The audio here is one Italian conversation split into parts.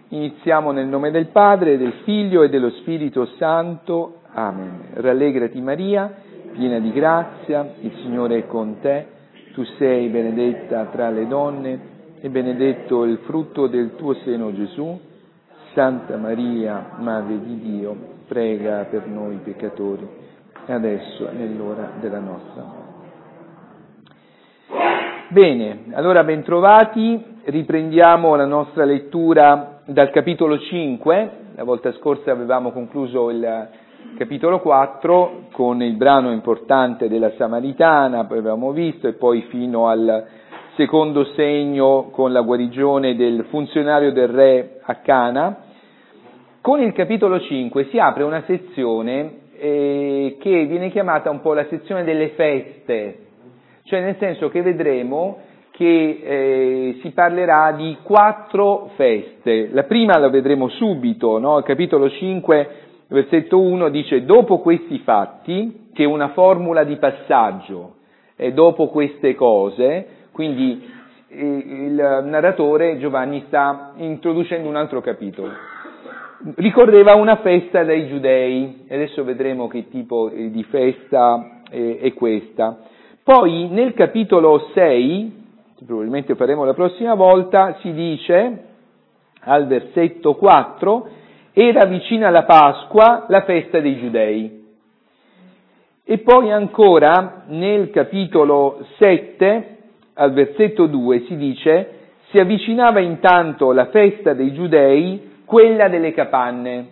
Iniziamo nel nome del Padre, del Figlio e dello Spirito Santo. Amen. Rallegrati Maria, piena di grazia, il Signore è con te. Tu sei benedetta tra le donne e benedetto il frutto del tuo seno Gesù. Santa Maria, Madre di Dio, prega per noi peccatori, e adesso è nell'ora della nostra morte. Bene, allora bentrovati, riprendiamo la nostra lettura dal capitolo 5, la volta scorsa avevamo concluso il capitolo 4 con il brano importante della Samaritana, poi avevamo visto, e poi fino al secondo segno con la guarigione del funzionario del re a Cana. Con il capitolo 5 si apre una sezione che viene chiamata un po' la sezione delle feste, cioè nel senso che vedremo che si parlerà di 4 feste. La prima la vedremo subito, no? Il capitolo 5, versetto 1 dice: dopo questi fatti, che è una formula di passaggio, dopo queste cose, quindi il narratore Giovanni sta introducendo un altro capitolo. Ricorreva una festa dai giudei, e adesso vedremo che tipo di festa è questa. Poi nel capitolo 6, probabilmente faremo la prossima volta, si dice al versetto 4: era vicina la Pasqua, la festa dei giudei. E poi ancora nel capitolo 7 al versetto 2 si dice: si avvicinava intanto la festa dei giudei, quella delle capanne,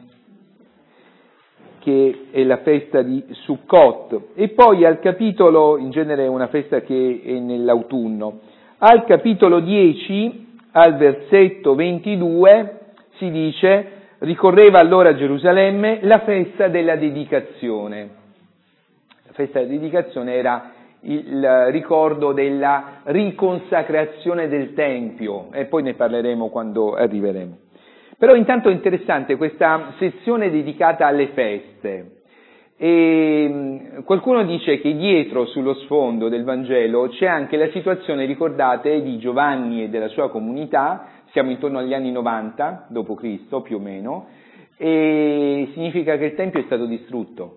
che è la festa di Sukkot. E poi al capitolo, in genere è una festa che è nell'autunno, al capitolo 10, al versetto 22, si dice: ricorreva allora a Gerusalemme la festa della dedicazione. La festa della dedicazione era il ricordo della riconsacrazione del Tempio, e poi ne parleremo quando arriveremo. Però intanto è interessante questa sezione dedicata alle feste. E qualcuno dice che dietro, sullo sfondo del Vangelo, c'è anche la situazione, ricordate, di Giovanni e della sua comunità. Siamo intorno agli anni 90 d.C., più o meno, e significa che il Tempio è stato distrutto.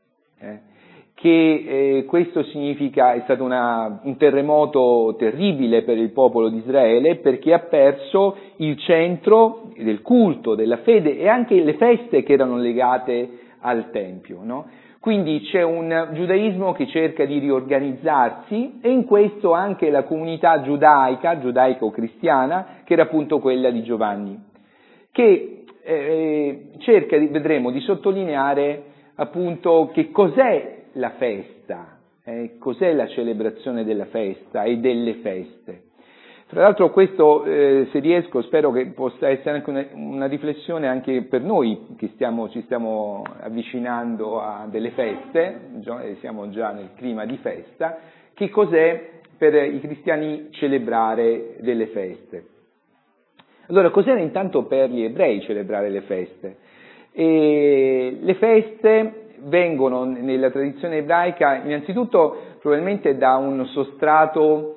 Questo significa, è stato un terremoto terribile per il popolo di Israele, perché ha perso il centro del culto, della fede e anche le feste che erano legate al Tempio, no? Quindi c'è un giudaismo che cerca di riorganizzarsi, e in questo anche la comunità giudaico-cristiana, che era appunto quella di Giovanni, che cerca, vedremo, di sottolineare appunto che cos'è la festa, cos'è la celebrazione della festa e delle feste. Tra l'altro questo, se riesco, spero che possa essere anche una riflessione anche per noi che ci stiamo avvicinando a delle feste, siamo già nel clima di festa. Che cos'è per i cristiani celebrare delle feste? Allora, cos'era intanto per gli ebrei celebrare le feste? Le feste vengono nella tradizione ebraica innanzitutto probabilmente da un sostrato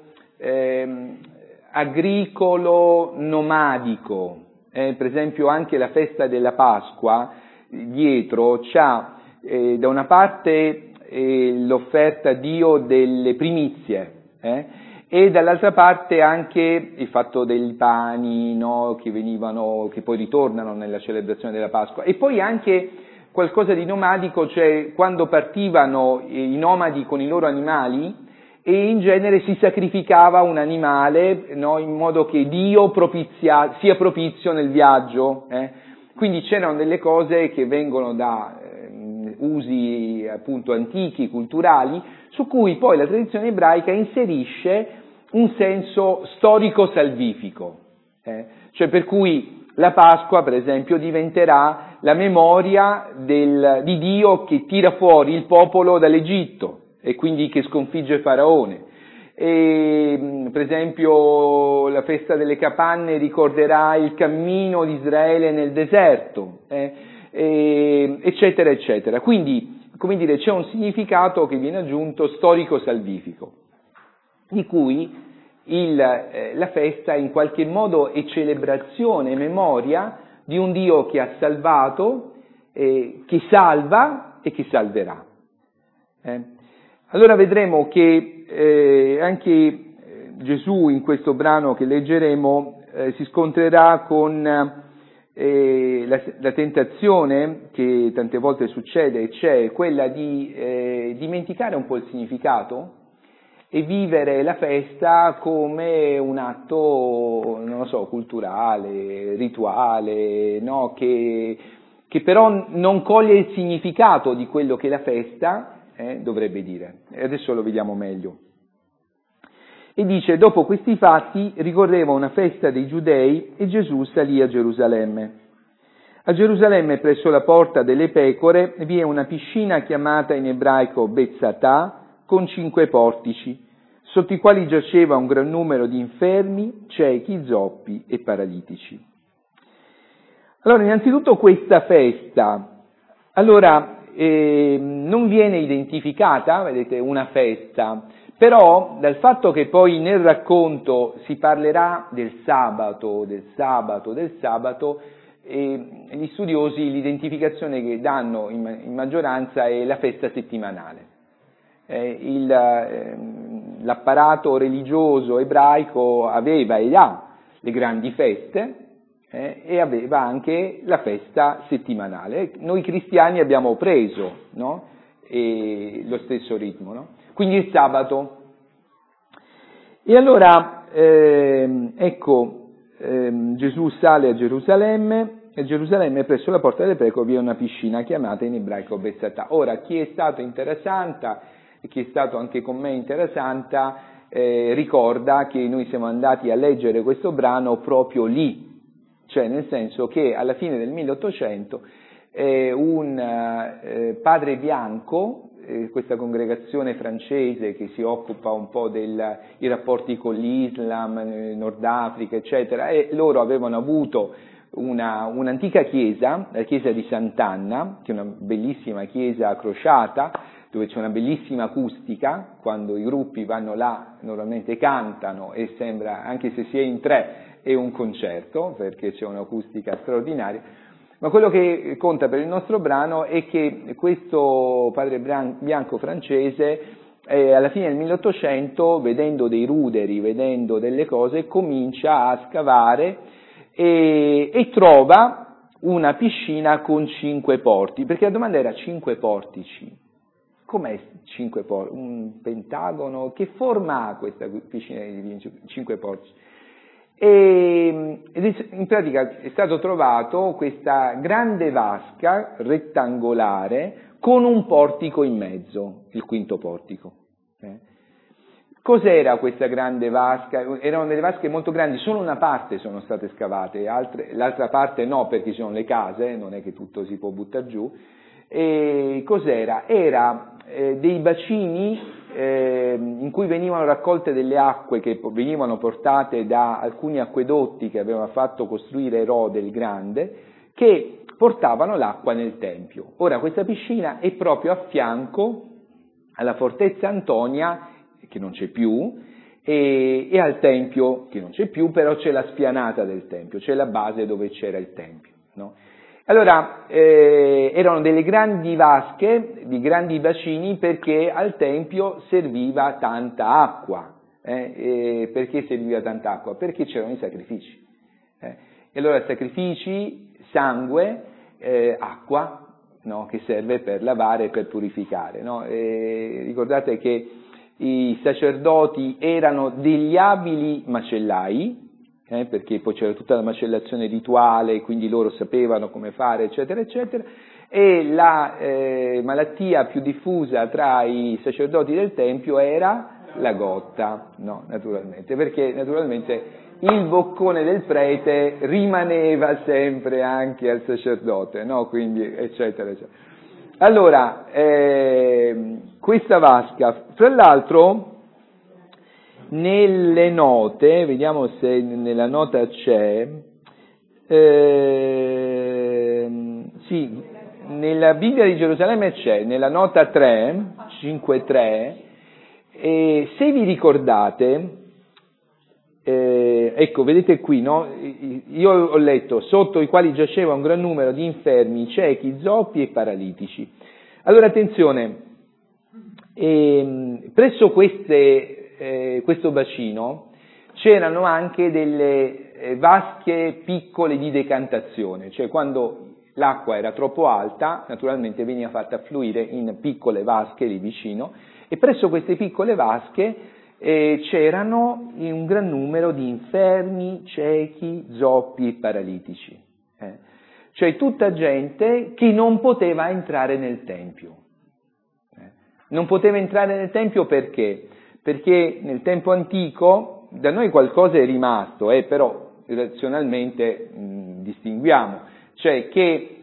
agricolo nomadico. Per esempio anche la festa della Pasqua dietro c'ha da una parte l'offerta a Dio delle primizie, e dall'altra parte anche il fatto dei pani, no, che poi ritornano nella celebrazione della Pasqua, e poi anche qualcosa di nomadico, cioè quando partivano i nomadi con i loro animali, e in genere si sacrificava un animale, no, in modo che Dio sia propizio nel viaggio. Quindi c'erano delle cose che vengono da usi appunto antichi, culturali, su cui poi la tradizione ebraica inserisce un senso storico-salvifico, cioè per cui la Pasqua, per esempio, diventerà la memoria di Dio che tira fuori il popolo dall'Egitto e quindi che sconfigge Faraone. Per esempio la festa delle capanne ricorderà il cammino di Israele nel deserto, eccetera, eccetera. Quindi, come dire, c'è un significato che viene aggiunto storico-salvifico, di cui la festa in qualche modo è celebrazione, memoria di un Dio che ha salvato, che salva e che salverà. Allora vedremo che anche Gesù in questo brano che leggeremo si scontrerà con la tentazione che tante volte succede, c'è quella di dimenticare un po' il significato e vivere la festa come un atto, non lo so, culturale, rituale, no? Che però non coglie il significato di quello che la festa dovrebbe dire. E adesso lo vediamo meglio. E dice, dopo questi fatti ricorreva una festa dei Giudei e Gesù salì a Gerusalemme. A Gerusalemme, presso la porta delle pecore, vi è una piscina chiamata in ebraico Bezzatà, con 5 portici, sotto i quali giaceva un gran numero di infermi, ciechi, zoppi e paralitici. Allora, innanzitutto questa festa, non viene identificata, vedete, una festa, però dal fatto che poi nel racconto si parlerà del sabato, gli studiosi l'identificazione che danno in maggioranza è la festa settimanale. L'apparato religioso ebraico aveva e ha le grandi feste e aveva anche la festa settimanale. Noi cristiani abbiamo preso, no? Lo stesso ritmo, no? Quindi il sabato. E allora, Gesù sale a Gerusalemme, e Gerusalemme presso la porta delle pecore vi è una piscina chiamata in ebraico Bezzatà. Ora, chi è stato in Terra Santa e chi è stato anche con me in Terra Santa ricorda che noi siamo andati a leggere questo brano proprio lì, cioè nel senso che alla fine del 1800 un padre bianco, questa congregazione francese che si occupa un po' dei rapporti con l'Islam, Nord Africa, eccetera, e loro avevano avuto un'antica chiesa, la chiesa di Sant'Anna, che è una bellissima chiesa crociata, dove c'è una bellissima acustica, quando i gruppi vanno là normalmente cantano e sembra, anche se si è in 3, è un concerto, perché c'è un'acustica straordinaria. Ma quello che conta per il nostro brano è che questo padre bianco francese, alla fine del 1800, vedendo dei ruderi, vedendo delle cose, comincia a scavare e trova una piscina con 5 porti, perché la domanda era 5 portici. Com'è 5 portici? Un pentagono? Che forma ha questa piscina di 5 portici? In pratica è stato trovato questa grande vasca rettangolare con un portico in mezzo, il quinto portico. Cos'era questa grande vasca? Erano delle vasche molto grandi, solo una parte sono state scavate, l'altra parte no, perché ci sono le case, non è che tutto si può buttare giù. E cos'era? Era dei bacini in cui venivano raccolte delle acque che venivano portate da alcuni acquedotti che aveva fatto costruire Erode il Grande, che portavano l'acqua nel Tempio. Ora, questa piscina è proprio a fianco alla Fortezza Antonia, che non c'è più, e al Tempio, che non c'è più, però c'è la spianata del Tempio, c'è la base dove c'era il Tempio, no? Allora, erano delle grandi vasche, di grandi bacini, perché al Tempio serviva tanta acqua. Perché serviva tanta acqua? Perché c'erano i sacrifici. E allora sacrifici, sangue, acqua, no? Che serve per lavare e per purificare. No? Ricordate che i sacerdoti erano degli abili macellai, perché poi c'era tutta la macellazione rituale, quindi loro sapevano come fare, eccetera, eccetera, e la malattia più diffusa tra i sacerdoti del Tempio era la gotta, no, naturalmente, perché naturalmente il boccone del prete rimaneva sempre anche al sacerdote, no, quindi, eccetera, eccetera. Allora, questa vasca, fra l'altro, nelle note, vediamo se nella nota c'è, sì, nella Bibbia di Gerusalemme c'è, nella nota 3, 5.3, e se vi ricordate, nella nota 3 c'è, nella Bibbia di Gerusalemme c'è, nella nota 3, 5.3, e se vi ricordate, nella nota 3 5.3 e se vi ricordate, nella nota 3 5.3 e se vi ricordate, nella nota 3 5.3 e se vi ricordate, nella nota 3 5.3 e se vi ricordate, ecco, vedete qui, no? Io ho letto, sotto i quali giaceva un gran numero di infermi, ciechi, zoppi e paralitici. Allora attenzione, presso questo bacino c'erano anche delle vasche piccole di decantazione, cioè quando l'acqua era troppo alta, naturalmente veniva fatta affluire in piccole vasche lì vicino, e presso queste piccole vasche c'erano un gran numero di infermi, ciechi, zoppi e paralitici. Cioè tutta gente che non poteva entrare nel Tempio. Non poteva entrare nel Tempio perché? Perché nel tempo antico, da noi qualcosa è rimasto, però razionalmente distinguiamo, cioè che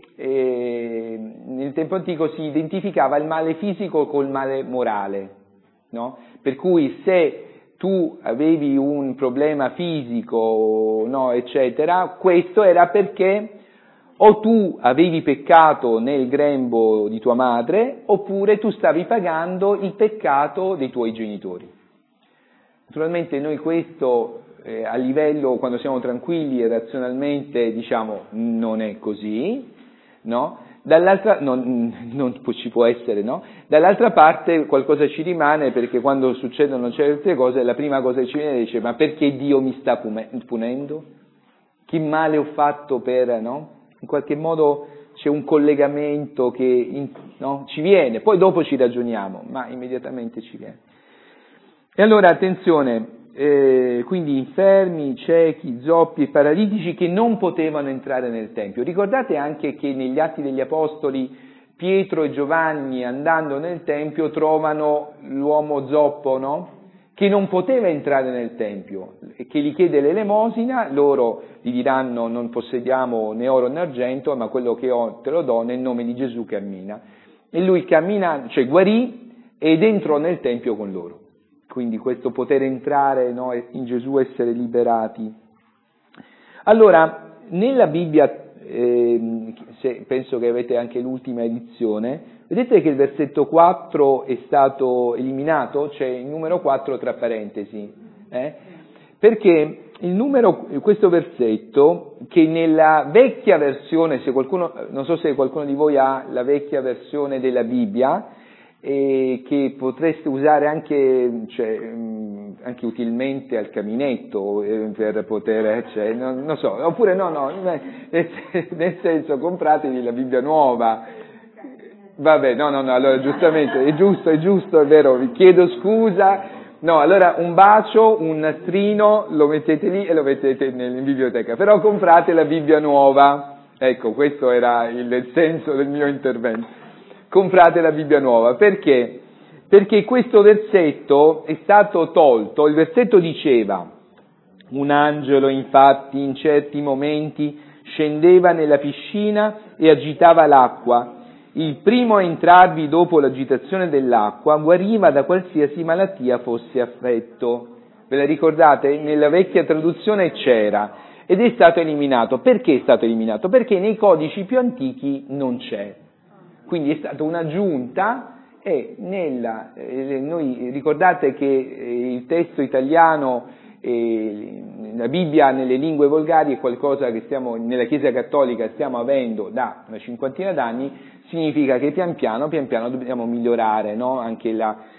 nel tempo antico si identificava il male fisico col male morale, no? Per cui se tu avevi un problema fisico, no, eccetera, questo era perché o tu avevi peccato nel grembo di tua madre, oppure tu stavi pagando il peccato dei tuoi genitori. Naturalmente noi questo a livello, quando siamo tranquilli e razionalmente, diciamo, non è così, no? Dall'altra, non ci può essere, no? Dall'altra parte qualcosa ci rimane, perché quando succedono certe cose, la prima cosa che ci viene dice, ma perché Dio mi sta punendo? Che male ho fatto per, no? In qualche modo c'è un collegamento che no? Ci viene, poi dopo ci ragioniamo, ma immediatamente ci viene. E allora attenzione, quindi infermi, ciechi, zoppi e paralitici che non potevano entrare nel Tempio. Ricordate anche che negli Atti degli Apostoli Pietro e Giovanni, andando nel Tempio, trovano l'uomo zoppo, no? Che non poteva entrare nel Tempio e che gli chiede l'elemosina. Loro gli diranno: non possediamo né oro né argento, ma quello che ho te lo do, nel nome di Gesù cammina. E lui cammina, cioè guarì, ed entrò nel Tempio con loro. Quindi questo poter entrare, no, in Gesù, essere liberati. Allora, nella Bibbia, penso che avete anche l'ultima edizione, vedete che il versetto 4 è stato eliminato, c'è il numero 4 tra parentesi, perché questo versetto, che nella vecchia versione, non so se qualcuno di voi ha la vecchia versione della Bibbia, che potreste usare anche utilmente al caminetto per poter, non so, oppure no, nel senso, compratevi la Bibbia nuova. Vabbè, no, allora giustamente, è giusto, è vero, vi chiedo scusa. No, allora un bacio, un nastrino, lo mettete lì e lo mettete in biblioteca, però comprate la Bibbia nuova. Ecco, questo era il senso del mio intervento. Comprate la Bibbia nuova, perché? Perché questo versetto è stato tolto. Il versetto diceva: un angelo infatti in certi momenti scendeva nella piscina e agitava l'acqua. Il primo a entrarvi dopo l'agitazione dell'acqua guariva da qualsiasi malattia fosse affetto. Ve la ricordate? Nella vecchia traduzione c'era ed è stato eliminato. Perché è stato eliminato? Perché nei codici più antichi non c'è. Quindi è stata un'aggiunta e noi ricordate che il testo italiano, la Bibbia nelle lingue volgari è qualcosa che nella Chiesa Cattolica stiamo avendo da una cinquantina d'anni, significa che pian piano dobbiamo migliorare, no? Anche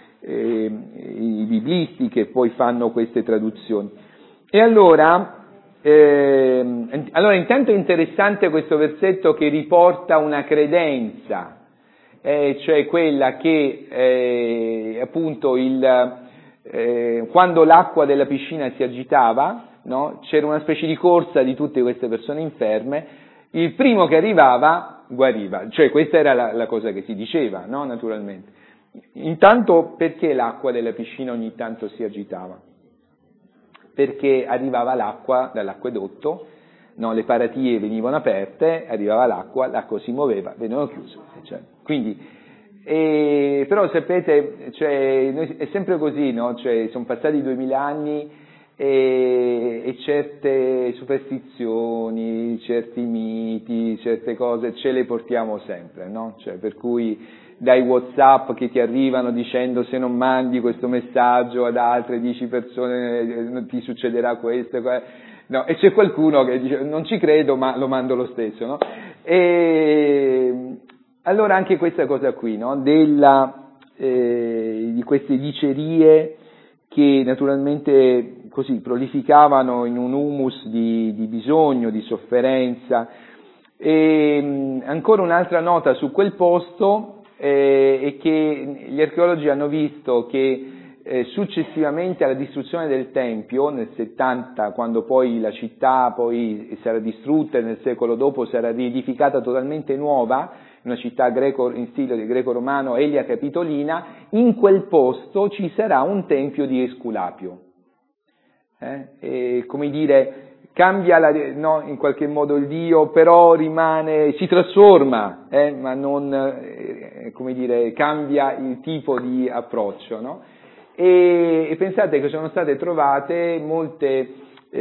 i biblisti che poi fanno queste traduzioni. E allora intanto è interessante questo versetto che riporta una credenza, cioè quella che appunto quando l'acqua della piscina si agitava, no? C'era una specie di corsa di tutte queste persone inferme, il primo che arrivava guariva, cioè questa era la cosa che si diceva, no? Naturalmente. Intanto, perché l'acqua della piscina ogni tanto si agitava? Perché arrivava l'acqua dall'acquedotto, no, le paratie venivano aperte, arrivava l'acqua si muoveva, venivano chiuse. Cioè, quindi, però sapete, è sempre così, no? Sono passati 2000 anni e certe superstizioni, certi miti, certe cose ce le portiamo sempre, no? Cioè, per cui dai WhatsApp che ti arrivano dicendo se non mandi questo messaggio ad altre 10 persone ti succederà questo, no, e c'è qualcuno che dice non ci credo ma lo mando lo stesso, no? E allora anche questa cosa qui, no? Di queste dicerie che naturalmente così prolificavano in un humus di bisogno, di sofferenza. E ancora un'altra nota su quel posto è che gli archeologi hanno visto che successivamente alla distruzione del Tempio, nel 70, quando poi la città poi sarà distrutta e nel secolo dopo sarà riedificata totalmente nuova, una città in stile greco-romano, Elia Capitolina, in quel posto ci sarà un tempio di Esculapio. E, come dire, cambia no, in qualche modo il Dio, però rimane, si trasforma, ma non, come dire, cambia il tipo di approccio, no? E pensate che sono state trovate molte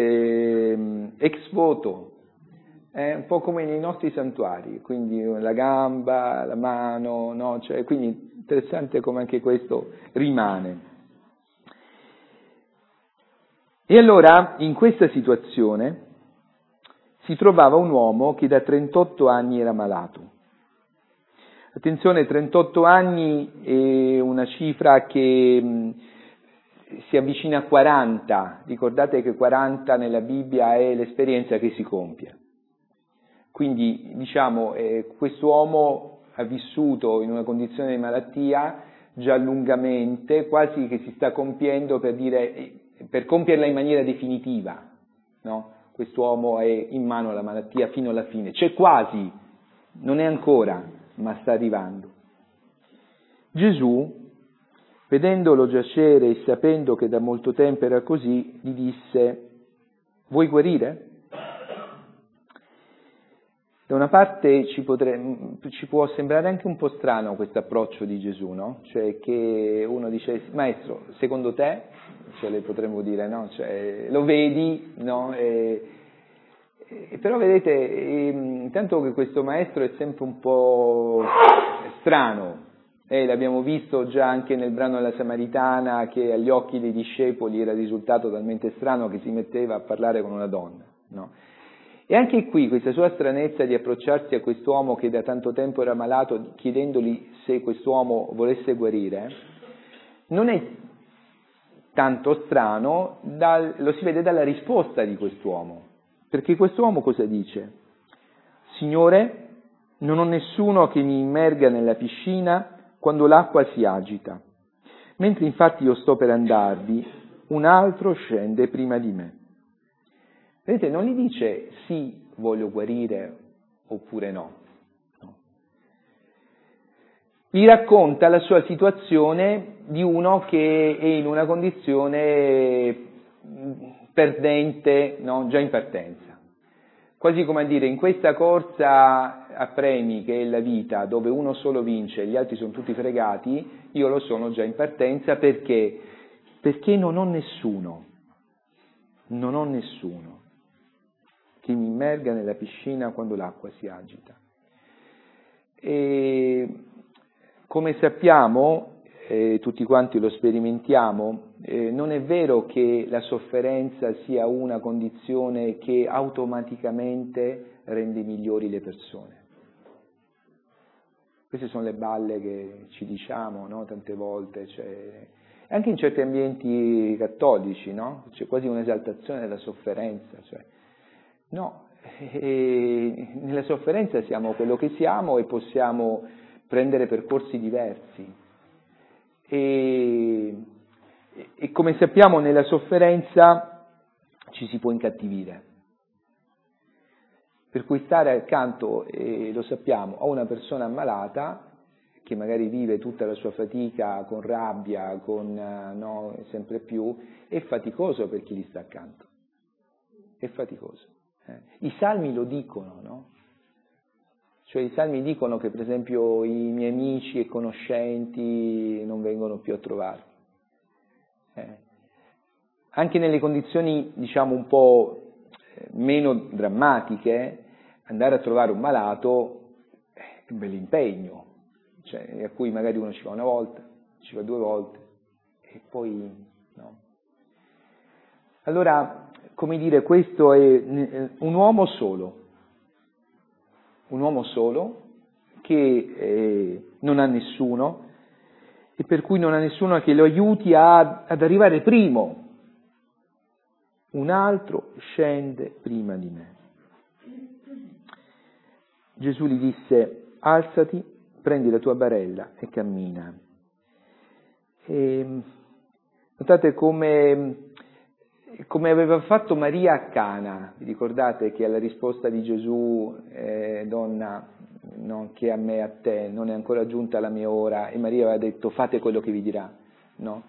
ex voto, un po' come nei nostri santuari, quindi la gamba, la mano, no? Cioè, quindi interessante come anche questo rimane. E allora, in questa situazione, si trovava un uomo che da 38 anni era malato. Attenzione, 38 anni è una cifra che si avvicina a 40, ricordate che 40 nella Bibbia è l'esperienza che si compie. Quindi, diciamo, quest'uomo ha vissuto in una condizione di malattia già lungamente, quasi che si sta compiendo per compierla in maniera definitiva, no? Quest'uomo è in mano alla malattia fino alla fine, c'è quasi, non è ancora, ma sta arrivando. Gesù, vedendolo giacere e sapendo che da molto tempo era così, gli disse: vuoi guarire? Da una parte ci può sembrare anche un po' strano questo approccio di Gesù, no? Cioè che uno dice, maestro, secondo te, cioè le potremmo dire, no? Cioè, lo vedi, no? Però vedete, intanto che questo maestro è sempre un po' strano, l'abbiamo visto già anche nel brano della Samaritana, che agli occhi dei discepoli era risultato talmente strano che si metteva a parlare con una donna, no? E anche qui questa sua stranezza di approcciarsi a quest'uomo che da tanto tempo era malato, chiedendogli se quest'uomo volesse guarire, non è tanto strano, lo si vede dalla risposta di quest'uomo. Perché quest'uomo cosa dice? Signore, non ho nessuno che mi immerga nella piscina quando l'acqua si agita. Mentre infatti io sto per andarvi, un altro scende prima di me. Vedete, non gli dice sì, voglio guarire oppure no. Gli racconta la sua situazione di uno che è in una condizione perdente, no? Già in partenza. Quasi come a dire, in questa corsa a premi che è la vita, dove uno solo vince e gli altri sono tutti fregati, io lo sono già in partenza perché non ho nessuno che mi immerga nella piscina quando l'acqua si agita. E come sappiamo, tutti quanti lo sperimentiamo, non è vero che la sofferenza sia una condizione che automaticamente rende migliori le persone. Queste sono le balle che ci diciamo, no? Tante volte, anche in certi ambienti cattolici, no? C'è quasi un'esaltazione della sofferenza, no, nella sofferenza siamo quello che siamo e possiamo prendere percorsi diversi. E come sappiamo nella sofferenza ci si può incattivire. Per cui stare accanto, lo sappiamo, a una persona ammalata che magari vive tutta la sua fatica con rabbia, no, sempre più, è faticoso per chi gli sta accanto. È faticoso. I salmi lo dicono, no? Cioè i salmi dicono che per esempio i miei amici e conoscenti non vengono più a trovarmi. anche nelle condizioni, diciamo, un po' meno drammatiche, andare a trovare un malato è un bel impegno, cioè, a cui magari uno ci va una volta, ci va 2 volte, e poi no. Allora, come dire, questo è un uomo solo che non ha nessuno, e per cui non ha nessuno che lo aiuti ad arrivare primo. Un altro scende prima di me. Gesù gli disse: alzati, prendi la tua barella e cammina. E notate come aveva fatto Maria a Cana. Vi ricordate che alla risposta di Gesù, donna, no, che a me e a te non è ancora giunta la mia ora, e Maria aveva detto: fate quello che vi dirà, no?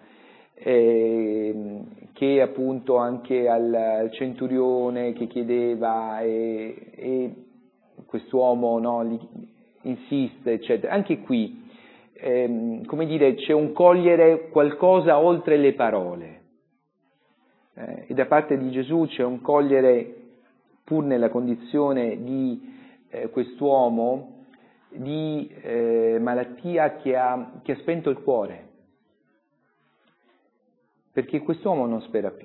Che appunto anche al centurione che chiedeva, e quest'uomo, no, gli insiste, eccetera. Anche qui, come dire, c'è un cogliere qualcosa oltre le parole, e da parte di Gesù c'è un cogliere, pur nella condizione di quest'uomo, di malattia che ha spento il cuore, perché quest'uomo non spera più,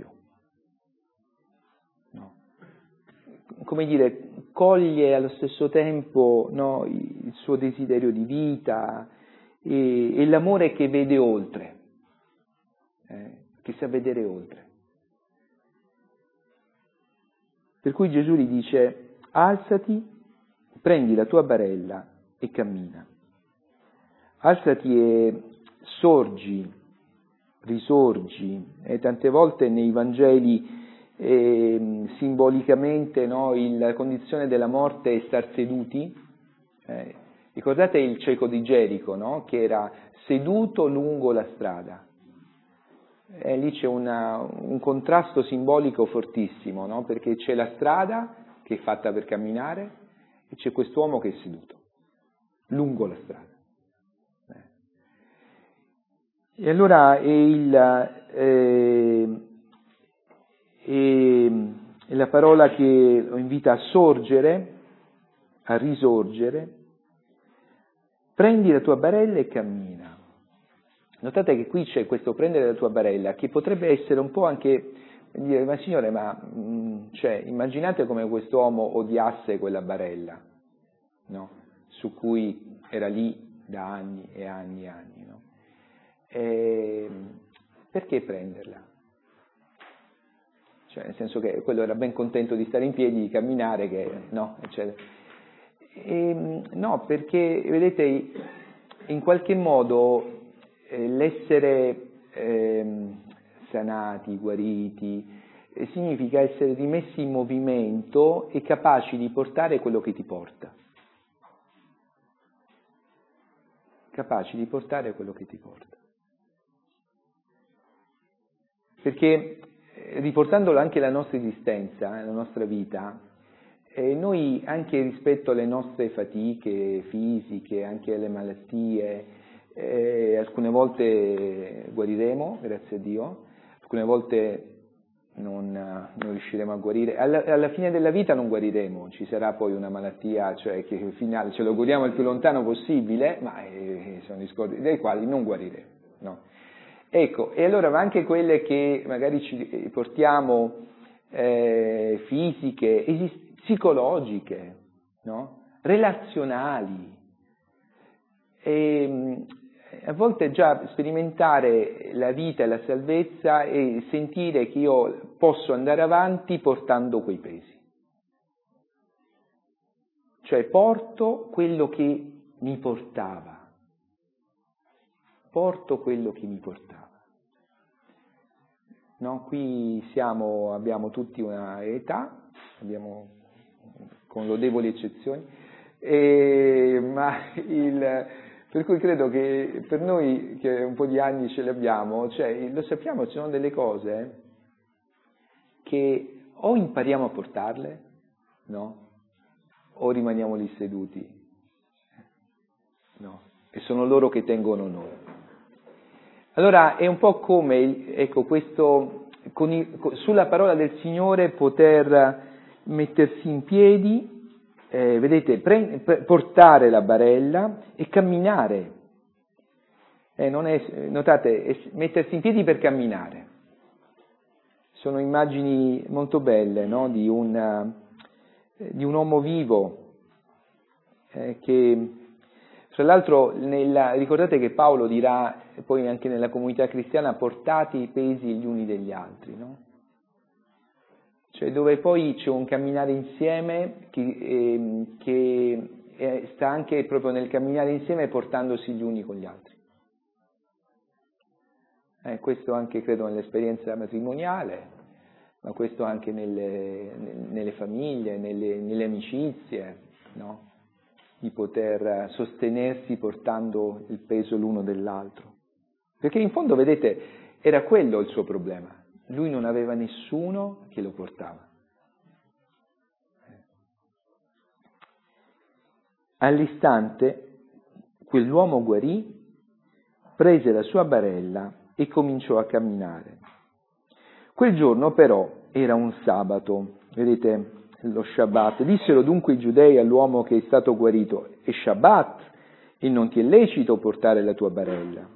no. Come dire, coglie allo stesso tempo, no, il suo desiderio di vita e l'amore che vede oltre, che sa vedere oltre. Per cui Gesù gli dice: alzati, prendi la tua barella e cammina. Alzati e sorgi, risorgi, e tante volte nei Vangeli simbolicamente, no, la condizione della morte è star seduti. Ricordate il cieco di Gerico, no, che era seduto lungo la strada. Lì c'è un contrasto simbolico fortissimo, no, perché c'è la strada che è fatta per camminare e c'è quest'uomo che è seduto lungo la strada. E allora è la parola che lo invita a sorgere, a risorgere. Prendi la tua barella e cammina. Notate che qui c'è questo prendere la tua barella, che potrebbe essere un po' anche dire: ma Signore, cioè, immaginate come quest'uomo odiasse quella barella, no? Su cui era lì da anni e anni e anni, no? Perché prenderla? Cioè, nel senso che quello era ben contento di stare in piedi, di camminare, no, eccetera. No, perché, vedete, in qualche modo l'essere sanati, guariti, significa essere rimessi in movimento e capaci di portare quello che ti porta. Capaci di portare quello che ti porta. Perché riportandolo anche alla nostra esistenza, alla nostra vita, noi anche rispetto alle nostre fatiche fisiche, anche alle malattie, alcune volte guariremo, grazie a Dio, alcune volte non riusciremo a guarire. Alla fine della vita non guariremo, ci sarà poi una malattia, cioè che finale ce lo auguriamo il più lontano possibile, ma sono discorsi dai quali non guariremo, no? Ecco, e allora anche quelle che magari ci portiamo fisiche, psicologiche, no? Relazionali, e a volte già sperimentare la vita e la salvezza e sentire che io posso andare avanti portando quei pesi. Cioè porto quello che mi portava. Porto quello che mi portava. No, qui abbiamo tutti una età, con lodevoli eccezioni, per cui credo che per noi che un po' di anni ce li abbiamo, cioè lo sappiamo, ci sono delle cose che o impariamo a portarle, no? O rimaniamo lì seduti, no? E sono loro che tengono noi. Allora è un po' come, ecco, questo sulla parola del Signore poter mettersi in piedi, vedete, portare la barella e camminare. Notate, mettersi in piedi per camminare. Sono immagini molto belle, no? Di un uomo vivo che, tra l'altro, ricordate che Paolo dirà poi anche nella comunità cristiana: portate i pesi gli uni degli altri, no? Cioè dove poi c'è un camminare insieme che sta anche proprio nel camminare insieme portandosi gli uni con gli altri. Questo anche credo nell'esperienza matrimoniale, ma questo anche nelle famiglie, nelle amicizie, no? Di poter sostenersi portando il peso l'uno dell'altro. Perché in fondo, vedete, era quello il suo problema. Lui non aveva nessuno che lo portava. All'istante quell'uomo guarì, prese la sua barella e cominciò a camminare. Quel giorno però era un sabato, vedete, lo Shabbat. Dissero dunque i giudei all'uomo che è stato guarito: è Shabbat e non ti è lecito portare la tua barella.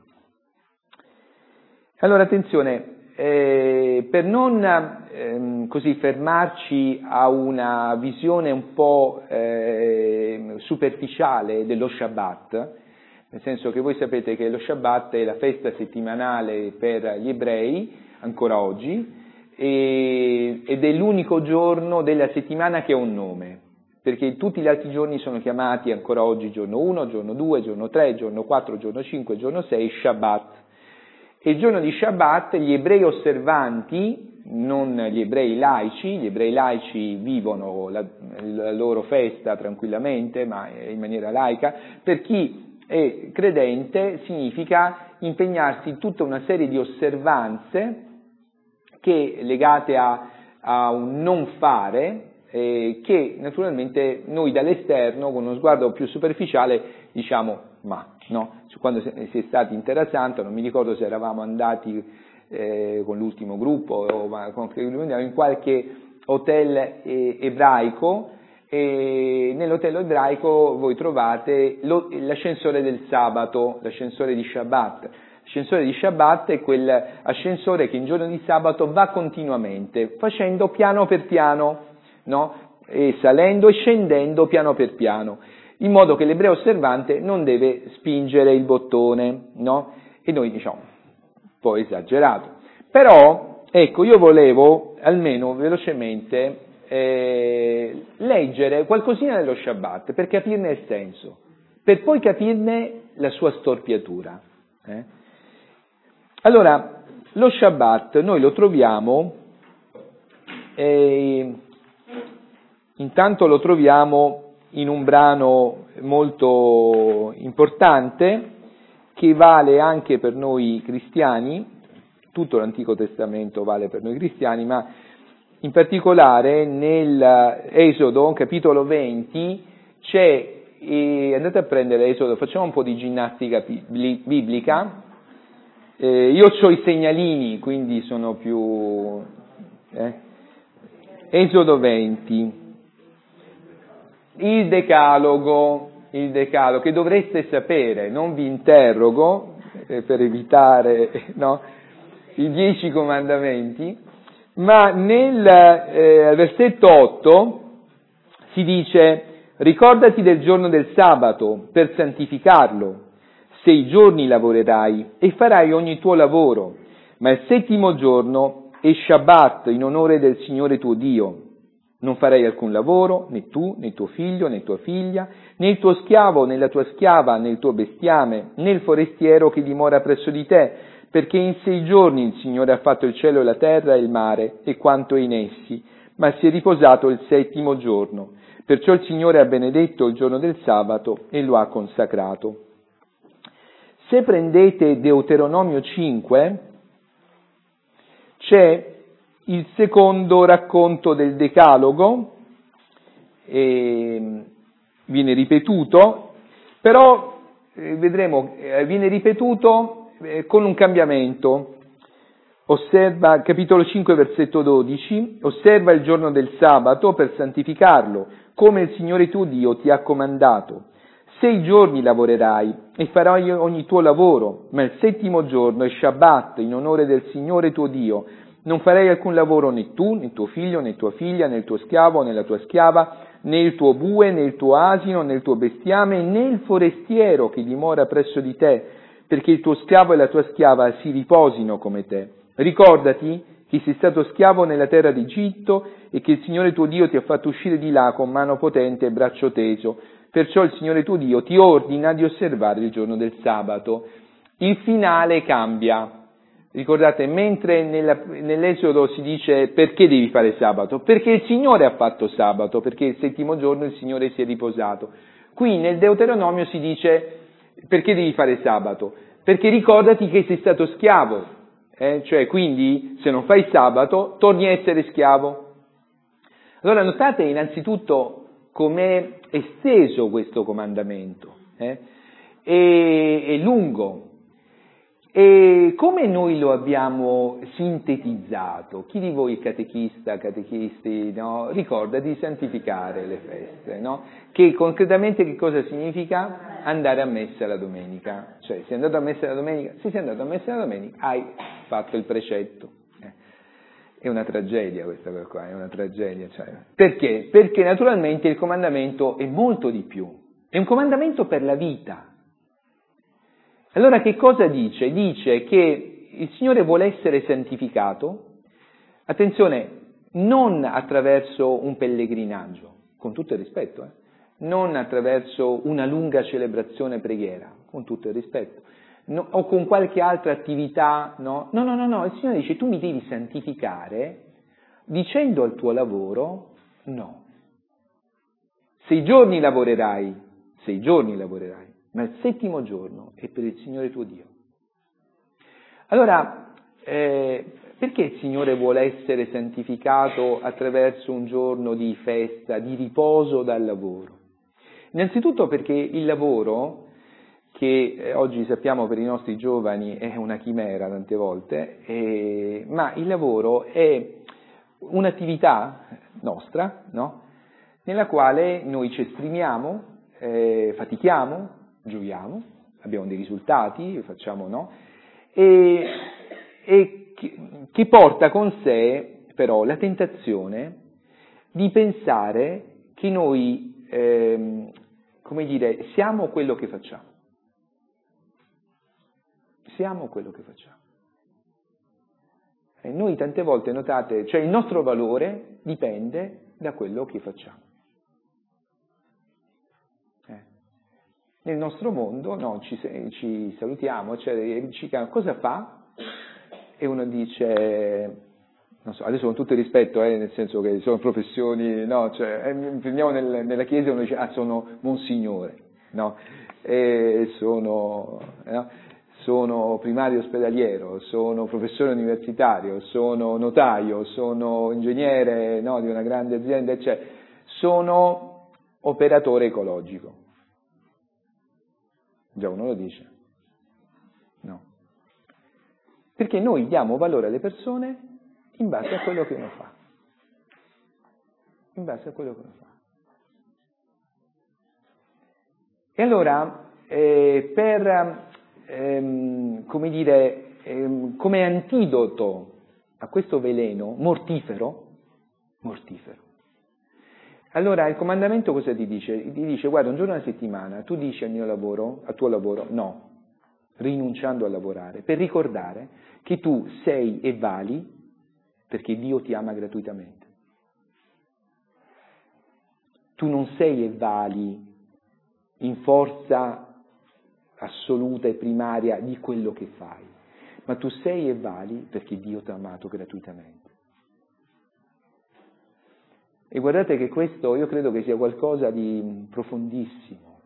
Allora attenzione, per non così fermarci a una visione un po' superficiale dello Shabbat, nel senso che voi sapete che lo Shabbat è la festa settimanale per gli ebrei, ancora oggi, ed è l'unico giorno della settimana che ha un nome, perché tutti gli altri giorni sono chiamati ancora oggi giorno 1, giorno 2, giorno 3, giorno 4, giorno 5, giorno 6, Shabbat. E il giorno di Shabbat gli ebrei osservanti, non gli ebrei laici vivono la loro festa tranquillamente, ma in maniera laica. Per chi è credente significa impegnarsi in tutta una serie di osservanze che legate a un non fare, che naturalmente noi dall'esterno, con uno sguardo più superficiale, diciamo ma, no? Quando si è stati in Terra Santa, non mi ricordo se eravamo andati con l'ultimo gruppo o in qualche hotel ebraico, e nell'hotel ebraico voi trovate l'ascensore del sabato, l'ascensore di Shabbat. L'ascensore di Shabbat è quell'ascensore che in giorno di sabato va continuamente, facendo piano per piano, no? E salendo e scendendo piano per piano, in modo che l'ebreo osservante non deve spingere il bottone, no? E noi diciamo, un po' esagerato. Però, ecco, io volevo almeno velocemente leggere qualcosina dello Shabbat per capirne il senso, per poi capirne la sua storpiatura. Allora, lo Shabbat noi lo troviamo, intanto lo troviamo in un brano molto importante che vale anche per noi cristiani. Tutto l'Antico Testamento vale per noi cristiani, ma in particolare nell'Esodo, capitolo 20, c'è, andate a prendere Esodo, facciamo un po' di ginnastica biblica. Io ho i segnalini, quindi sono più... Esodo 20, il decalogo che dovreste sapere, non vi interrogo per evitare i 10 comandamenti, ma nel versetto 8 si dice: ricordati del giorno del sabato per santificarlo. 6 giorni lavorerai e farai ogni tuo lavoro, ma il 7° giorno è Shabbat in onore del Signore tuo Dio. Non farai alcun lavoro, né tu, né tuo figlio, né tua figlia, né il tuo schiavo, né la tua schiava, né il tuo bestiame, né il forestiero che dimora presso di te, perché in 6 giorni il Signore ha fatto il cielo e la terra e il mare e quanto è in essi, ma si è riposato il 7° giorno. Perciò il Signore ha benedetto il giorno del sabato e lo ha consacrato. Se prendete Deuteronomio 5, c'è il secondo racconto del Decalogo, viene ripetuto, però vedremo, viene ripetuto con un cambiamento, osserva, capitolo 5, versetto 12, osserva il giorno del sabato per santificarlo, come il Signore tuo Dio ti ha comandato. 6 giorni lavorerai e farai ogni tuo lavoro, ma il 7° giorno è Shabbat in onore del Signore tuo Dio. Non farai alcun lavoro né tu, né tuo figlio, né tua figlia, né il tuo schiavo, né la tua schiava, né il tuo bue, né il tuo asino, né il tuo bestiame, né il forestiero che dimora presso di te, perché il tuo schiavo e la tua schiava si riposino come te. Ricordati che sei stato schiavo nella terra d'Egitto e che il Signore tuo Dio ti ha fatto uscire di là con mano potente e braccio teso. Perciò il Signore tuo Dio ti ordina di osservare il giorno del sabato. Il finale cambia. Ricordate, mentre nell'Esodo si dice perché devi fare sabato? Perché il Signore ha fatto sabato, perché il 7° giorno il Signore si è riposato. Qui nel Deuteronomio si dice perché devi fare sabato? Perché ricordati che sei stato schiavo, cioè quindi se non fai sabato torni a essere schiavo. Allora notate innanzitutto com'è esteso questo comandamento, è lungo. E come noi lo abbiamo sintetizzato? Chi di voi è catechista, catechisti, no? Ricorda di santificare le feste, no? Che concretamente che cosa significa? Andare a messa la domenica. Cioè, sei andato a messa la domenica? Se sei andato a messa la domenica, hai fatto il precetto. È una tragedia questa qua, è una tragedia. Cioè. Perché? Perché naturalmente il comandamento è molto di più. È un comandamento per la vita. Allora che cosa dice? Dice che il Signore vuole essere santificato, attenzione, non attraverso un pellegrinaggio, con tutto il rispetto, non attraverso una lunga celebrazione preghiera, con tutto il rispetto, o con qualche altra attività, no, il Signore dice tu mi devi santificare dicendo al tuo lavoro no. 6 giorni lavorerai, ma il 7° giorno è per il Signore tuo Dio. Allora, perché il Signore vuole essere santificato attraverso un giorno di festa, di riposo dal lavoro? Innanzitutto perché il lavoro, che oggi sappiamo per i nostri giovani è una chimera tante volte, ma il lavoro è un'attività nostra, no? Nella quale noi ci esprimiamo, fatichiamo, gioiamo, abbiamo dei risultati, facciamo, no? E che porta con sé però la tentazione di pensare che noi, come dire, siamo quello che facciamo. Siamo quello che facciamo. E noi tante volte, notate, cioè il nostro valore dipende da quello che facciamo. Nel nostro mondo, no, ci salutiamo, cioè, ci chiamano, cosa fa? E uno dice, non so, adesso con tutto il rispetto, nel senso che sono professioni, no, cioè, prendiamo nella chiesa e uno dice, sono monsignore, no, sono primario ospedaliero, sono professore universitario, sono notaio, sono ingegnere, no, di una grande azienda, eccetera, sono operatore ecologico. Già uno lo dice. No. Perché noi diamo valore alle persone in base a quello che uno fa. In base a quello che uno fa. E allora, come dire, come antidoto a questo veleno mortifero, allora il comandamento cosa ti dice? Ti dice, guarda, un giorno alla settimana tu dici al tuo lavoro, no, rinunciando a lavorare, per ricordare che tu sei e vali perché Dio ti ama gratuitamente. Tu non sei e vali in forza assoluta e primaria di quello che fai, ma tu sei e vali perché Dio ti ha amato gratuitamente. E guardate che questo io credo che sia qualcosa di profondissimo.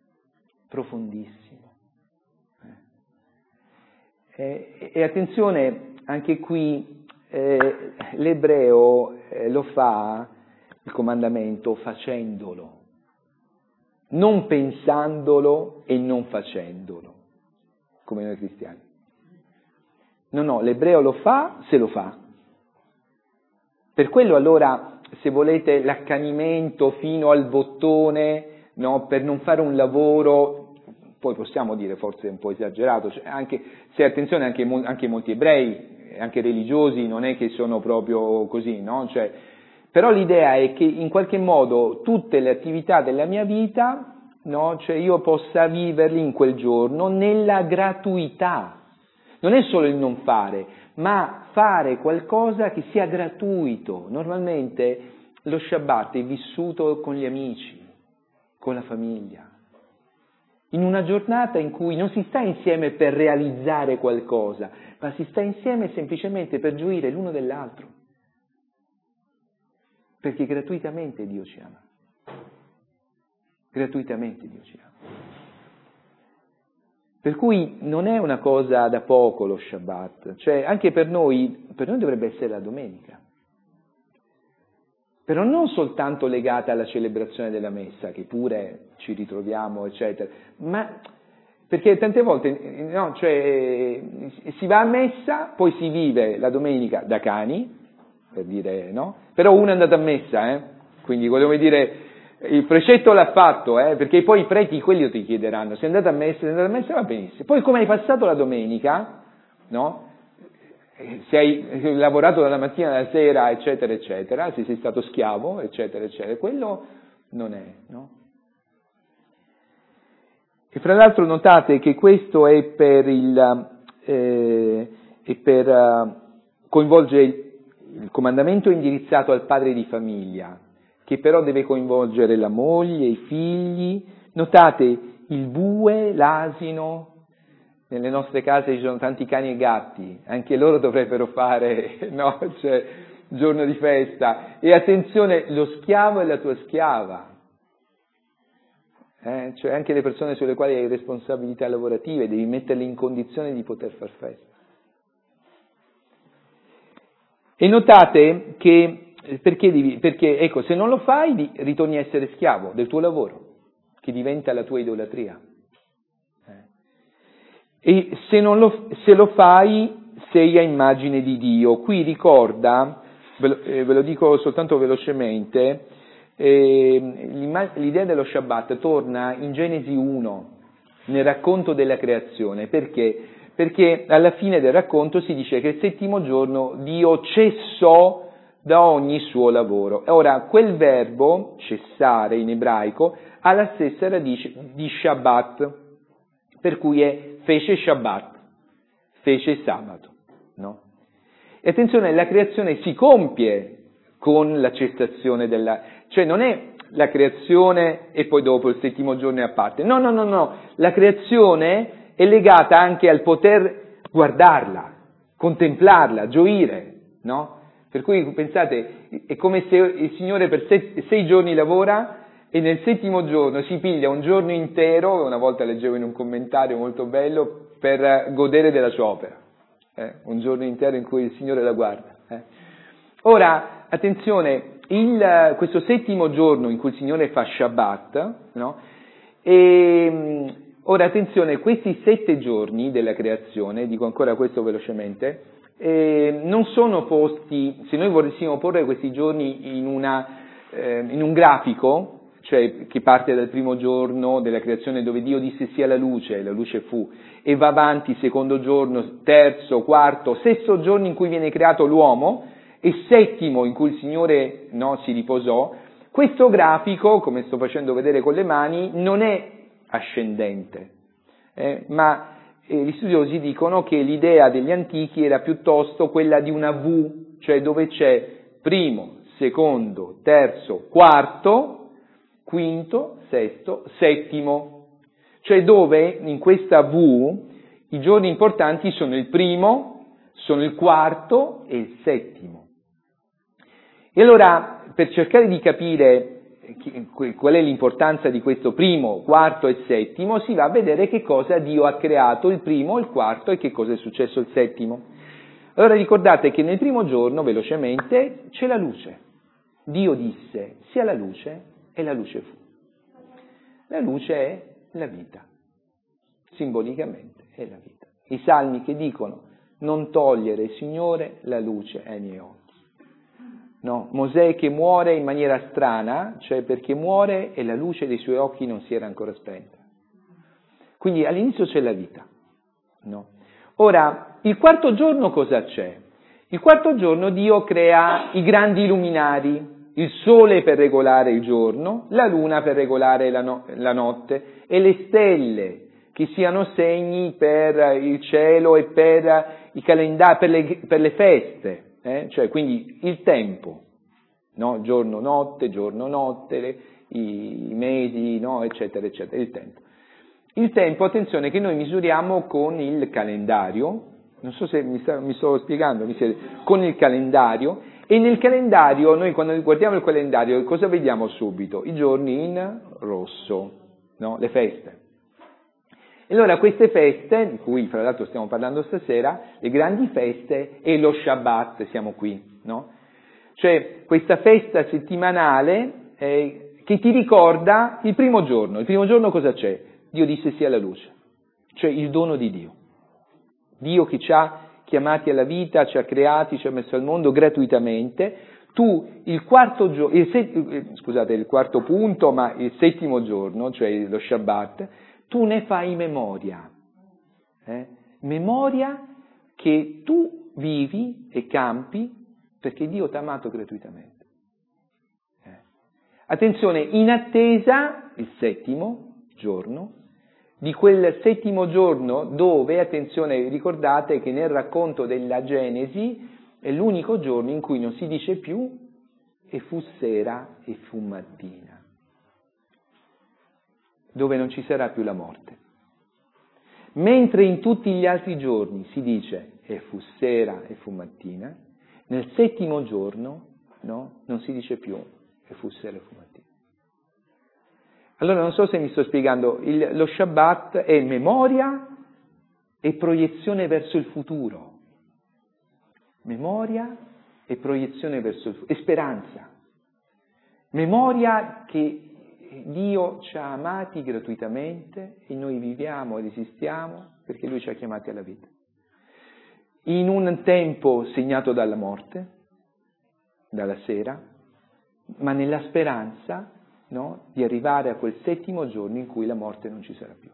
E attenzione, anche qui l'ebreo lo fa, il comandamento, facendolo, non pensandolo e non facendolo, come noi cristiani. No, l'ebreo lo fa se lo fa. Per quello allora, se volete, l'accanimento fino al bottone, no, per non fare un lavoro, poi possiamo dire forse un po' esagerato, cioè anche, se attenzione anche molti ebrei, anche religiosi, non è che sono proprio così, no? Cioè, però l'idea è che in qualche modo tutte le attività della mia vita, no, cioè io possa viverli in quel giorno nella gratuità. Non è solo il non fare, ma fare qualcosa che sia gratuito. Normalmente lo Shabbat è vissuto con gli amici, con la famiglia, in una giornata in cui non si sta insieme per realizzare qualcosa, ma si sta insieme semplicemente per gioire l'uno dell'altro. Perché gratuitamente Dio ci ama. Gratuitamente Dio ci ama. Per cui non è una cosa da poco lo Shabbat, cioè anche per noi dovrebbe essere la domenica. Però non soltanto legata alla celebrazione della messa, che pure ci ritroviamo, eccetera, ma perché tante volte no, cioè, si va a messa, poi si vive la domenica da cani, per dire no, però uno è andato a messa, quindi volevo dire, il precetto l'ha fatto, perché poi i preti quelli ti chiederanno, sei andato a messa va benissimo, poi come hai passato la domenica, no? Se hai lavorato dalla mattina alla sera, eccetera, eccetera, se sei stato schiavo, eccetera, eccetera, quello non è, no? E fra l'altro notate che questo è coinvolge il comandamento indirizzato al padre di famiglia, che però deve coinvolgere la moglie, i figli. Notate il bue, l'asino. Nelle nostre case ci sono tanti cani e gatti, anche loro dovrebbero fare, no? Cioè, giorno di festa. E attenzione, lo schiavo è la tua schiava. Cioè anche le persone sulle quali hai responsabilità lavorative, devi metterle in condizione di poter far festa. E notate che, perché ecco, se non lo fai, ritorni a essere schiavo del tuo lavoro, che diventa la tua idolatria. E se lo fai, sei a immagine di Dio. Qui ricorda, ve lo dico soltanto velocemente, l'idea dello Shabbat torna in Genesi 1, nel racconto della creazione. Perché? Perché alla fine del racconto si dice che il settimo giorno Dio cessò da ogni suo lavoro. Ora, quel verbo, cessare in ebraico, ha la stessa radice di Shabbat, per cui fece Shabbat, fece sabato, no? E attenzione, la creazione si compie con la cessazione cioè non è la creazione e poi dopo il settimo giorno è a parte, no, la creazione è legata anche al poter guardarla, contemplarla, gioire, no? Per cui pensate, è come se il Signore per 6 giorni lavora e nel settimo giorno si piglia un giorno intero, una volta leggevo in un commentario molto bello, per godere della sua opera. Un giorno intero in cui il Signore la guarda. Ora, attenzione, questo settimo giorno in cui il Signore fa Shabbat, no? Ora, attenzione, questi 7 giorni della creazione, dico ancora questo velocemente, non sono posti, se noi volessimo porre questi giorni in un grafico, cioè che parte dal primo giorno della creazione dove Dio disse sia la luce fu, e va avanti secondo giorno, terzo, quarto, sesto giorno in cui viene creato l'uomo e settimo in cui il Signore si riposò. Questo grafico, come sto facendo vedere con le mani, non è ascendente, ma gli studiosi dicono che l'idea degli antichi era piuttosto quella di una V, cioè dove c'è primo, secondo, terzo, quarto, quinto, sesto, settimo, cioè dove in questa V i giorni importanti sono il primo, sono il quarto e il settimo. E allora, per cercare di capire qual è l'importanza di questo primo, quarto e settimo, si va a vedere che cosa Dio ha creato il primo, il quarto e che cosa è successo il settimo. Allora ricordate che nel primo giorno, velocemente, c'è la luce. Dio disse sia la luce e la luce fu. La luce è la vita, simbolicamente è la vita. I salmi che dicono non togliere, Signore, la luce ai miei occhi. No, Mosè che muore in maniera strana, cioè perché muore e la luce dei suoi occhi non si era ancora spenta. Quindi all'inizio c'è la vita. No. Ora, il quarto giorno cosa c'è? Il quarto giorno Dio crea i grandi luminari, il sole per regolare il giorno, la luna per regolare la notte e le stelle che siano segni per il cielo e per i calendari, per le feste, cioè quindi il tempo, no? Giorno, notte, i mesi, no? Eccetera, eccetera, il tempo. Il tempo, attenzione, che noi misuriamo con il calendario, non so se mi sto spiegando, con il calendario, e nel calendario, noi quando guardiamo il calendario, cosa vediamo subito? I giorni in rosso, no? Le feste. E allora queste feste, di cui fra l'altro stiamo parlando stasera, le grandi feste e lo Shabbat, siamo qui, no? Cioè questa festa settimanale che ti ricorda il primo giorno. Il primo giorno cosa c'è? Dio disse sia la luce, cioè il dono di Dio. Dio che ci ha chiamati alla vita, ci ha creati, ci ha messo al mondo gratuitamente. Tu il quarto punto, ma il settimo giorno, cioè lo Shabbat, tu ne fai memoria. Memoria che tu vivi e campi perché Dio ti ha amato gratuitamente. Attenzione, in attesa, il settimo giorno, di quel settimo giorno dove, attenzione, ricordate che nel racconto della Genesi è l'unico giorno in cui non si dice più e fu sera e fu mattina, dove non ci sarà più la morte. Mentre in tutti gli altri giorni si dice e fu sera e fu mattina, nel settimo giorno, no, non si dice più e fu sera e fu mattina. Allora non so se mi sto spiegando, lo Shabbat è memoria e proiezione verso il futuro. Memoria e proiezione verso il futuro, e speranza. Memoria che Dio ci ha amati gratuitamente e noi viviamo ed esistiamo perché Lui ci ha chiamati alla vita. In un tempo segnato dalla morte, dalla sera, ma nella speranza, no, di arrivare a quel settimo giorno in cui la morte non ci sarà più.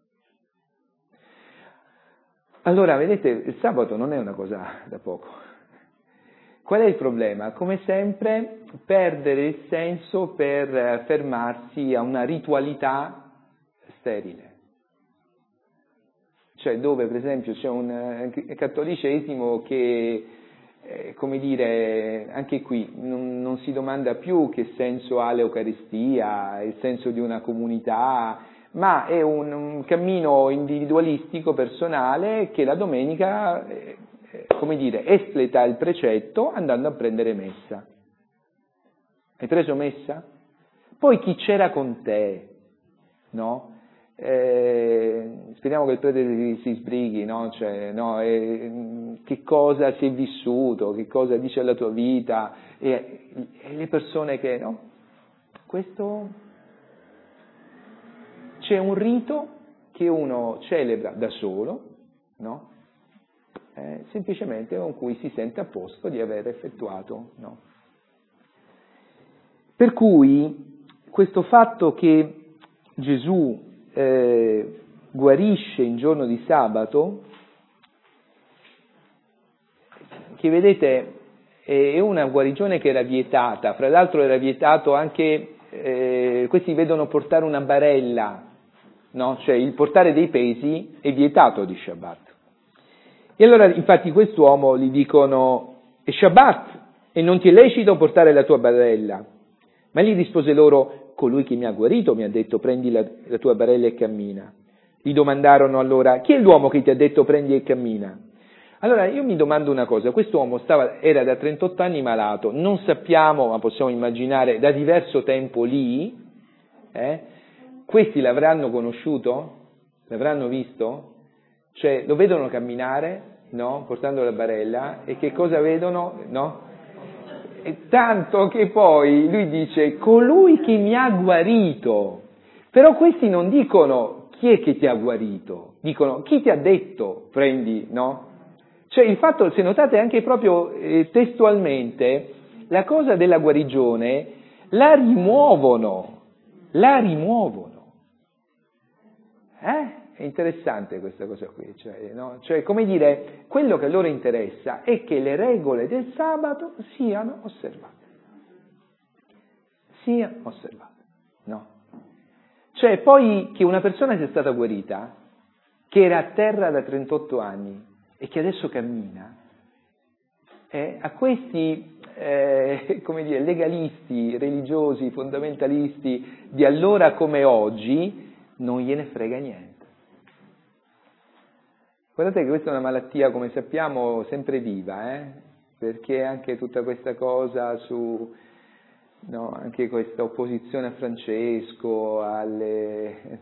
Allora, vedete, il sabato non è una cosa da poco. Qual è il problema? Come sempre, perdere il senso per fermarsi a una ritualità sterile. Cioè dove, per esempio, c'è un cattolicesimo che, come dire, anche qui non si domanda più che senso ha l'Eucaristia, il senso di una comunità, ma è un cammino individualistico, personale, che la domenica, come dire, espleta il precetto andando a prendere messa. Hai preso messa? Poi chi c'era con te, no? Speriamo che il prete si sbrighi, no? Cioè, no? Che cosa si è vissuto, che cosa dice la tua vita, e le persone che, no? Questo, c'è un rito che uno celebra da solo, no? Semplicemente con cui si sente a posto di aver effettuato, no? Per cui questo fatto che Gesù guarisce in giorno di sabato, che vedete è una guarigione che era vietata, fra l'altro era vietato anche, questi vedono portare una barella, no? Cioè il portare dei pesi è vietato di Shabbat. E allora infatti quest'uomo gli dicono, è Shabbat e non ti è lecito portare la tua barella. Ma gli rispose loro, colui che mi ha guarito mi ha detto prendi la tua barella e cammina. Gli domandarono allora, chi è l'uomo che ti ha detto prendi e cammina? Allora io mi domando una cosa, quest'uomo era da 38 anni malato, non sappiamo, ma possiamo immaginare, da diverso tempo lì, questi l'avranno conosciuto? L'avranno visto? Cioè lo vedono camminare, no? Portando la barella, e che cosa vedono? No? E tanto che poi lui dice colui che mi ha guarito, però questi non dicono chi è che ti ha guarito, dicono chi ti ha detto prendi, no? Cioè il fatto, se notate anche proprio testualmente, la cosa della guarigione la rimuovono. È interessante questa cosa qui, cioè, no? Cioè, come dire, quello che a loro interessa è che le regole del sabato siano osservate. No? Cioè, poi che una persona sia stata guarita, che era a terra da 38 anni e che adesso cammina, a questi, come dire, legalisti, religiosi, fondamentalisti di allora come oggi, non gliene frega niente. Guardate che questa è una malattia, come sappiamo, sempre viva, perché anche tutta questa cosa su, no, anche questa opposizione a Francesco, al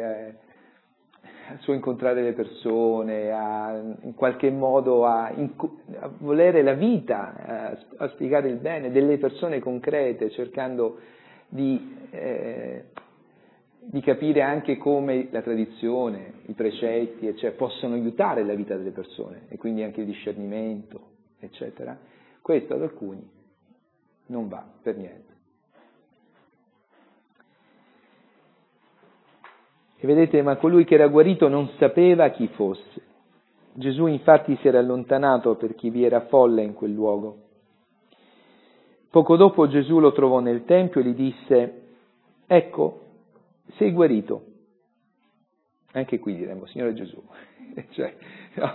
suo incontrare le persone, in qualche modo a volere la vita, a spiegare il bene delle persone concrete, cercando di capire anche come la tradizione, i precetti, eccetera, possono aiutare la vita delle persone e quindi anche il discernimento, eccetera. Questo ad alcuni non va per niente. E vedete, ma colui che era guarito non sapeva chi fosse. Gesù infatti si era allontanato perché vi era folla in quel luogo. Poco dopo Gesù lo trovò nel Tempio e gli disse: ecco, sei guarito. Anche qui diremmo, Signore Gesù. Cioè, no.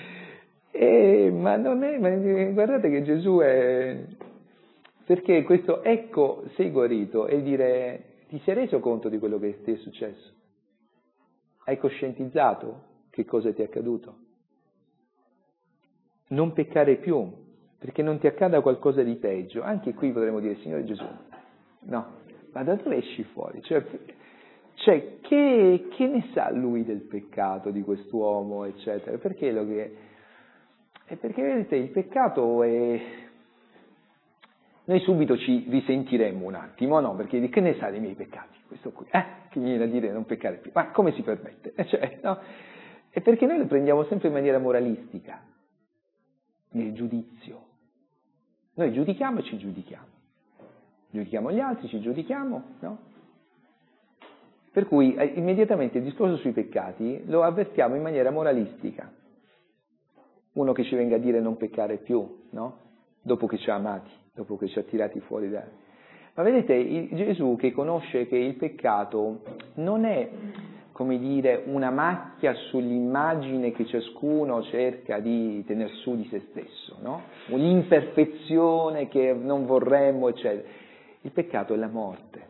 Ma non è, ma guardate che Gesù è... Perché questo ecco, sei guarito, è dire, ti sei reso conto di quello che ti è successo? Hai coscientizzato che cosa ti è accaduto? Non peccare più, perché non ti accada qualcosa di peggio. Anche qui potremmo dire, Signore Gesù, no, ma da dove esci fuori? Cioè che ne sa lui del peccato di quest'uomo, eccetera? Perché perché vedete, il peccato è... Noi subito ci risentiremmo un attimo, no? Perché che ne sa dei miei peccati? Questo qui, che mi viene a dire non peccare più. Ma come si permette? Cioè, no? È perché noi lo prendiamo sempre in maniera moralistica, nel giudizio. Noi giudichiamo e ci giudichiamo. Giudichiamo gli altri, ci giudichiamo, no? Per cui immediatamente il discorso sui peccati lo avvertiamo in maniera moralistica. Uno che ci venga a dire non peccare più, no? Dopo che ci ha amati, dopo che ci ha tirati fuori da... Ma vedete, Gesù che conosce che il peccato non è, come dire, una macchia sull'immagine che ciascuno cerca di tener su di se stesso, no? Un'imperfezione che non vorremmo, eccetera. Il peccato è la morte.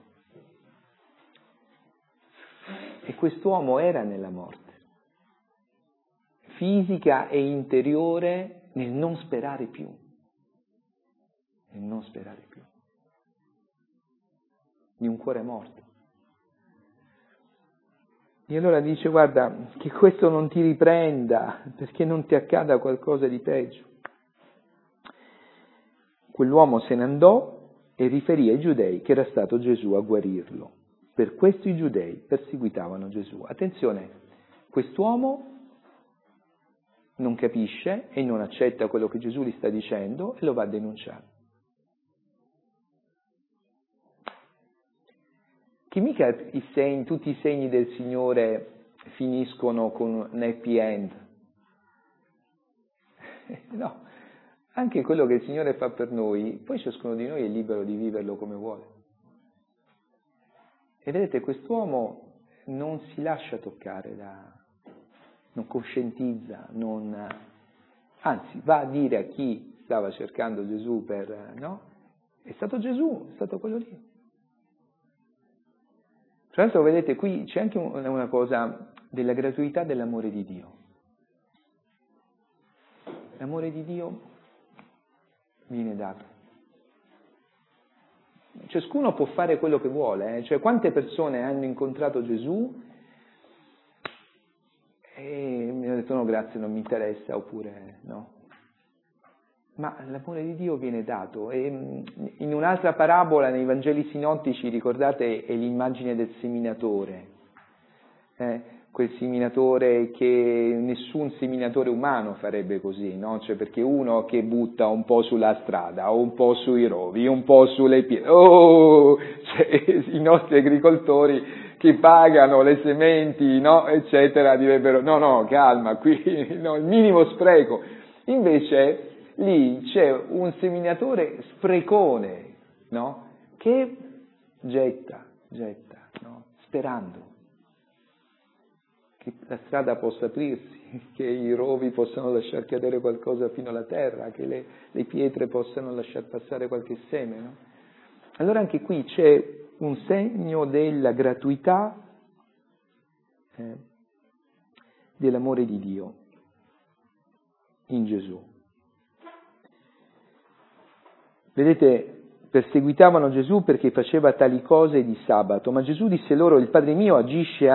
E quest'uomo era nella morte, fisica e interiore, nel non sperare più. Di un cuore morto. E allora dice, guarda, che questo non ti riprenda, perché non ti accada qualcosa di peggio. Quell'uomo se ne andò e riferì ai giudei che era stato Gesù a guarirlo. Per questo i giudei perseguitavano Gesù. Attenzione, quest'uomo non capisce e non accetta quello che Gesù gli sta dicendo e lo va a denunciare. Che mica tutti i segni del Signore finiscono con un happy end. No, anche quello che il Signore fa per noi, poi ciascuno di noi è libero di viverlo come vuole. E vedete, quest'uomo non si lascia toccare non coscientizza, anzi va a dire a chi stava cercando Gesù no? È stato Gesù, è stato quello lì. Tra l'altro, vedete, qui c'è anche una cosa della gratuità dell'amore di Dio. L'amore di Dio viene dato. Ciascuno può fare quello che vuole, Cioè, quante persone hanno incontrato Gesù e mi hanno detto no, grazie, non mi interessa, oppure no. Ma l'amore di Dio viene dato. E in un'altra parabola, nei Vangeli sinottici, ricordate, è l'immagine del seminatore. quel seminatore che nessun seminatore umano farebbe così, no? Cioè perché uno che butta un po' sulla strada, o un po' sui rovi, un po' sulle pietre, cioè, i nostri agricoltori che pagano le sementi, no? Eccetera, direbbero no, calma, qui no, il minimo spreco. Invece lì c'è un seminatore sprecone, no? Che getta, no? Sperando che la strada possa aprirsi, che i rovi possano lasciar cadere qualcosa fino alla terra, che le pietre possano lasciar passare qualche seme, no? Allora anche qui c'è un segno della gratuità dell'amore di Dio in Gesù. Vedete, perseguitavano Gesù perché faceva tali cose di sabato, ma Gesù disse loro: il Padre mio agisce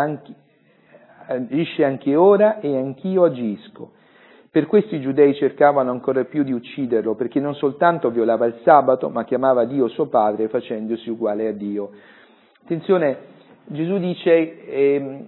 anche ora e anch'io agisco. Per questo i giudei cercavano ancora più di ucciderlo, perché non soltanto violava il sabato, ma chiamava Dio suo Padre facendosi uguale a Dio. Attenzione, Gesù dice,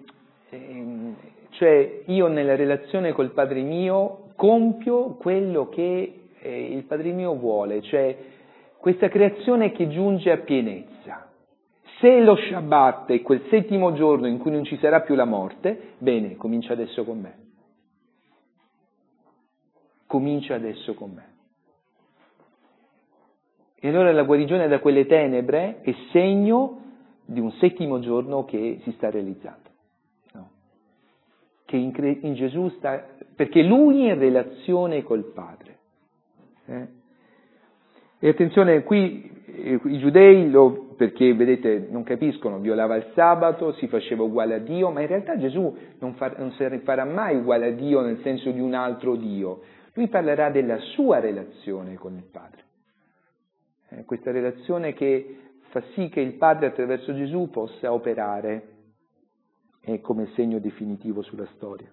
cioè io nella relazione col Padre mio compio quello che il Padre mio vuole, cioè questa creazione che giunge a pienezza. Se lo Shabbat è quel settimo giorno in cui non ci sarà più la morte, bene, comincia adesso con me. Comincia adesso con me. E allora la guarigione da quelle tenebre è segno di un settimo giorno che si sta realizzando. No? Che in Gesù sta, perché Lui è in relazione col Padre. E attenzione, qui i giudei, perché vedete, non capiscono, violava il sabato, si faceva uguale a Dio, ma in realtà Gesù non si farà mai uguale a Dio nel senso di un altro Dio. Lui parlerà della sua relazione con il Padre. Questa relazione che fa sì che il Padre attraverso Gesù possa operare come segno definitivo sulla storia.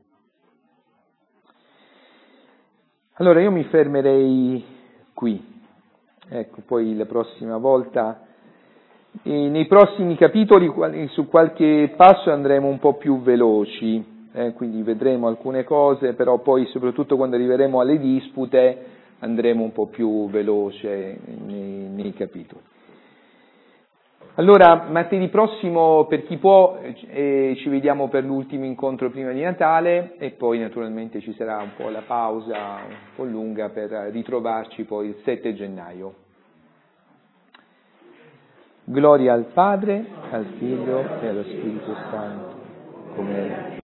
Allora io mi fermerei qui. Ecco, poi la prossima volta, nei prossimi capitoli su qualche passo andremo un po' più veloci, quindi vedremo alcune cose, però poi soprattutto quando arriveremo alle dispute andremo un po' più veloce nei capitoli. Allora, martedì prossimo, per chi può, ci vediamo per l'ultimo incontro prima di Natale e poi naturalmente ci sarà un po' la pausa un po' lunga per ritrovarci poi il 7 gennaio. Gloria al Padre, al Figlio e allo Spirito Santo, come